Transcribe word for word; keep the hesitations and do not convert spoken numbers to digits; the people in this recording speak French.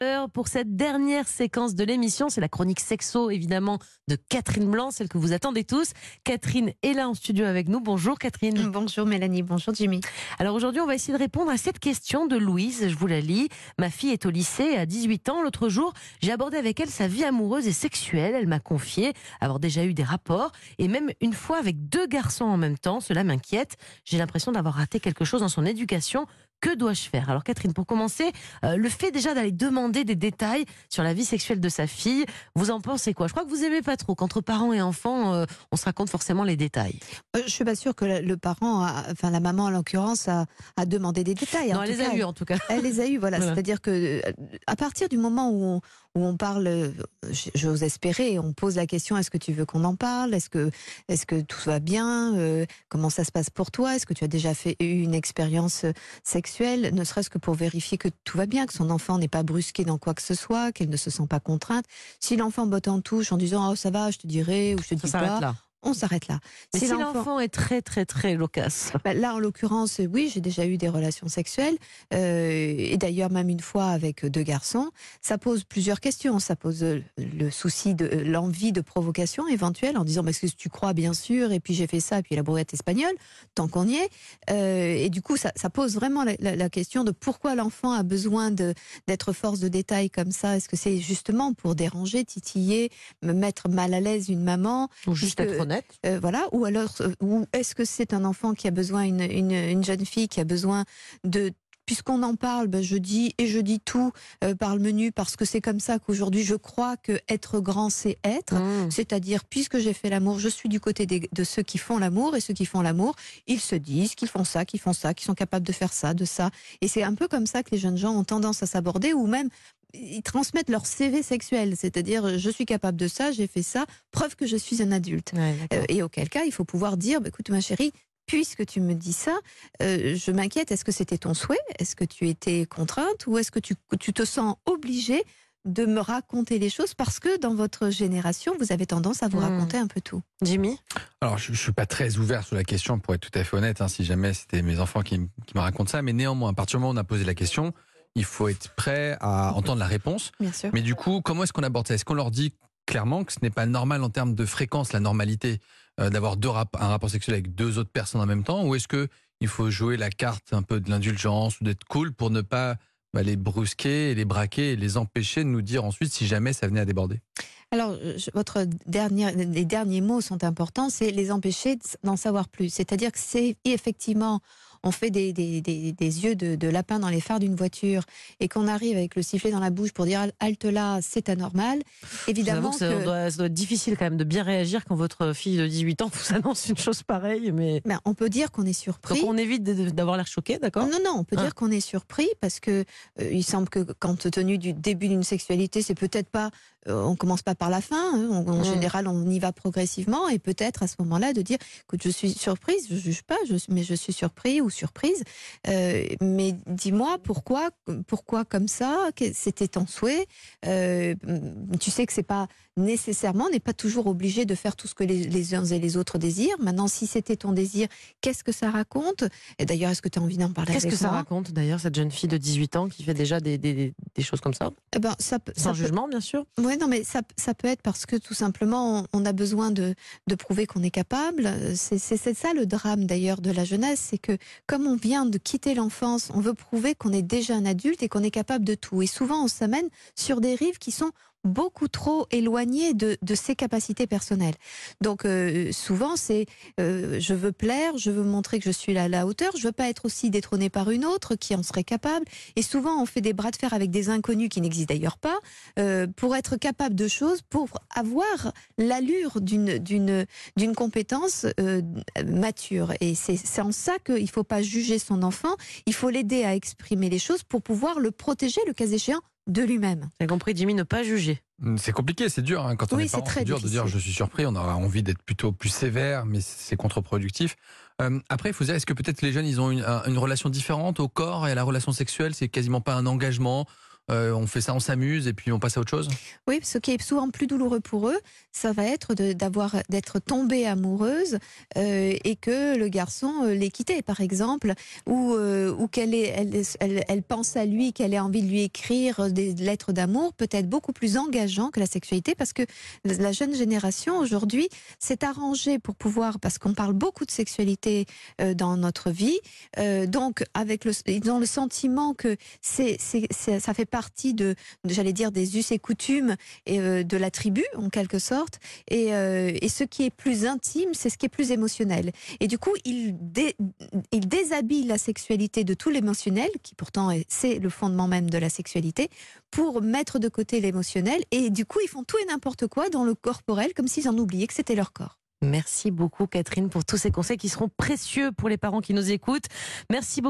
Pour cette dernière séquence de l'émission, c'est la chronique sexo, évidemment, de Catherine Blanc, celle que vous attendez tous. Catherine est là en studio avec nous. Bonjour Catherine. Bonjour Mélanie, bonjour Jimmy. Alors aujourd'hui, on va essayer de répondre à cette question de Louise. Je vous la lis. Ma fille est au lycée, à dix-huit ans. L'autre jour, j'ai abordé avec elle sa vie amoureuse et sexuelle. Elle m'a confié avoir déjà eu des rapports et même une fois avec deux garçons en même temps. Cela m'inquiète. J'ai l'impression d'avoir raté quelque chose dans son éducation. Que dois-je faire? Alors Catherine, pour commencer, euh, le fait déjà d'aller demander des détails sur la vie sexuelle de sa fille, vous en pensez quoi? Je crois que vous aimez pas trop qu'entre parents et enfants, euh, on se raconte forcément les détails. Euh, je suis pas sûre que le, le parent, a, enfin la maman en l'occurrence, a, a demandé des détails. Non, en elle tout les cas, a eus en tout cas. Elle les a eus, voilà. Voilà. C'est-à-dire que à partir du moment où on, où on parle, euh, j'ose espérer, on pose la question: est-ce que tu veux qu'on en parle? Est-ce que, est-ce que tout va bien? euh, Comment ça se passe pour toi? Est-ce que tu as déjà fait eu une expérience sexuelle, ne serait-ce que pour vérifier que tout va bien, que son enfant n'est pas brusqué dans quoi que ce soit, qu'elle ne se sent pas contrainte. Si l'enfant botte en touche en disant: oh ça va, je te dirai, ou je te Ça dis s'arrête pas, là. on s'arrête là. Mais si, si l'enfant est très très très loquace. Bah là, en l'occurrence, oui, j'ai déjà eu des relations sexuelles, euh, et d'ailleurs même une fois avec deux garçons. Ça pose plusieurs questions. Ça pose le souci de l'envie de provocation éventuelle, en disant: est-ce que tu crois? Bien sûr, et puis j'ai fait ça, et puis la brouette espagnole, tant qu'on y est. Euh, et du coup, ça, ça pose vraiment la, la, la question de pourquoi l'enfant a besoin de, d'être force de détail comme ça. Est-ce que c'est justement pour déranger, titiller, me mettre mal à l'aise une maman? Ou juste puisque, être honnête. Euh, voilà, ou alors, euh, ou est-ce que c'est un enfant qui a besoin, une, une, une jeune fille qui a besoin de, puisqu'on en parle, ben je dis et je dis tout euh, par le menu, parce que c'est comme ça qu'aujourd'hui je crois que être grand c'est être, Mmh. c'est-à-dire puisque j'ai fait l'amour, je suis du côté des, de ceux qui font l'amour, et ceux qui font l'amour, ils se disent qu'ils font ça, qu'ils font ça, qu'ils sont capables de faire ça, de ça, et c'est un peu comme ça que les jeunes gens ont tendance à s'aborder, ou même ils transmettent leur C V sexuel, c'est-à-dire je suis capable de ça, j'ai fait ça, preuve que je suis un adulte. Ouais, Euh, et auquel cas, il faut pouvoir dire: bah, écoute ma chérie, puisque tu me dis ça, euh, je m'inquiète, est-ce que c'était ton souhait? Est-ce que tu étais contrainte? Ou est-ce que tu, que tu te sens obligée de me raconter les choses, parce que dans votre génération, vous avez tendance à vous Mmh. raconter un peu tout? Jimmy? Alors, je ne suis pas très ouvert sur la question, pour être tout à fait honnête, hein, si jamais c'était mes enfants qui, m- qui me racontent ça. Mais néanmoins, à partir du moment où on a posé la question, il faut être prêt à entendre la réponse. Bien sûr. Mais du coup, comment est-ce qu'on aborde ça? Est-ce qu'on leur dit clairement que ce n'est pas normal en termes de fréquence, la normalité, euh, d'avoir deux rap- un rapport sexuel avec deux autres personnes en même temps? Ou est-ce qu'il faut jouer la carte un peu de l'indulgence ou d'être cool pour ne pas bah, les brusquer, les braquer et les empêcher de nous dire ensuite si jamais ça venait à déborder? Alors, je- votre dernier, les derniers mots sont importants, c'est les empêcher d'en savoir plus. C'est-à-dire que c'est effectivement, on fait des, des, des, des yeux de, de lapin dans les phares d'une voiture, et qu'on arrive avec le sifflet dans la bouche pour dire: halte là, c'est anormal. Évidemment J'avoue que ça, que... doit, ça doit être difficile quand même de bien réagir quand votre fille de dix-huit ans vous annonce une chose pareille. Mais... Ben, on peut dire qu'on est surpris. Donc on évite de- de- d'avoir l'air choqué, d'accord? Non, non, on peut Ah. dire qu'on est surpris, parce que euh, il semble que, compte tenu du début d'une sexualité, c'est peut-être pas, euh, on commence pas par la fin, hein, on- en Mm. général on y va progressivement, et peut-être à ce moment-là de dire: écoute, je suis surprise, je juge pas, je, mais je suis surpris ou surprise, euh, mais dis-moi pourquoi, pourquoi comme ça, que- c'était ton souhait, euh, tu sais que c'est pas nécessairement, on n'est pas toujours obligé de faire tout ce que les, les uns et les autres désirent. Maintenant, si c'était ton désir, qu'est-ce que ça raconte? Et d'ailleurs, est-ce que tu as envie d'en parler Qu'est-ce avec que ça moi? raconte d'ailleurs, cette jeune fille de dix-huit ans qui fait déjà des, des, des choses comme ça? Eh ben, ça, peut- Sans ça peut- jugement, bien sûr. Ouais, non, mais ça, ça peut être parce que tout simplement, on, on a besoin de, de prouver qu'on est capable. C'est, c'est, c'est ça le drame d'ailleurs de la jeunesse, c'est que comme on vient de quitter l'enfance, on veut prouver qu'on est déjà un adulte et qu'on est capable de tout. Et souvent, on s'amène sur des rives qui sont beaucoup trop éloignées de, de ses capacités personnelles. Donc euh, souvent, c'est euh, je veux plaire, je veux montrer que je suis à la hauteur, je veux pas être aussi détrônée par une autre qui en serait capable. Et souvent, on fait des bras de fer avec des inconnus qui n'existent d'ailleurs pas, euh, pour être capable de choses, pour avoir l'allure d'une d'une d'une compétence euh, mature. Et c'est c'est en ça qu'il faut pas juger son enfant, il faut l'aider à exprimer les choses pour pouvoir le protéger, le cas échéant, de lui-même. J'ai compris, Jimmy, ne pas juger. C'est compliqué, c'est dur. Hein. Quand on Oui, est c'est parent, très c'est dur difficile. de dire je suis surpris. On aura envie d'être plutôt plus sévère, mais c'est contre-productif. Euh, après, il faut dire, est-ce que peut-être les jeunes, ils ont une, un- une relation différente au corps et à la relation sexuelle? C'est quasiment pas un engagement. euh, on fait ça, on s'amuse et puis on passe à autre chose? Oui, ce qui est souvent plus douloureux pour eux, ça va être de- d'avoir d'être tombée amoureuse euh, et que le garçon euh, l'ait quittée, par exemple, ou, euh, ou qu'elle ait- elle, elle, elle pense à lui, qu'elle ait envie de lui écrire des lettres d'amour, peut être beaucoup plus engageant que la sexualité, parce que la jeune génération aujourd'hui s'est arrangée pour pouvoir, parce qu'on parle beaucoup de sexualité euh, dans notre vie, euh, donc avec le, ils ont le sentiment que c'est, c'est, c'est- ça fait partie de, de, j'allais dire, des us et coutumes et, euh, de la tribu, en quelque sorte. Et, euh, et ce qui est plus intime, c'est ce qui est plus émotionnel. Et du coup, il, dé, il déshabille la sexualité de tout l'émotionnel, qui pourtant est, c'est le fondement même de la sexualité, pour mettre de côté l'émotionnel. Et du coup, ils font tout et n'importe quoi dans le corporel, comme s'ils en oubliaient que c'était leur corps. Merci beaucoup Catherine pour tous ces conseils qui seront précieux pour les parents qui nous écoutent. Merci beaucoup.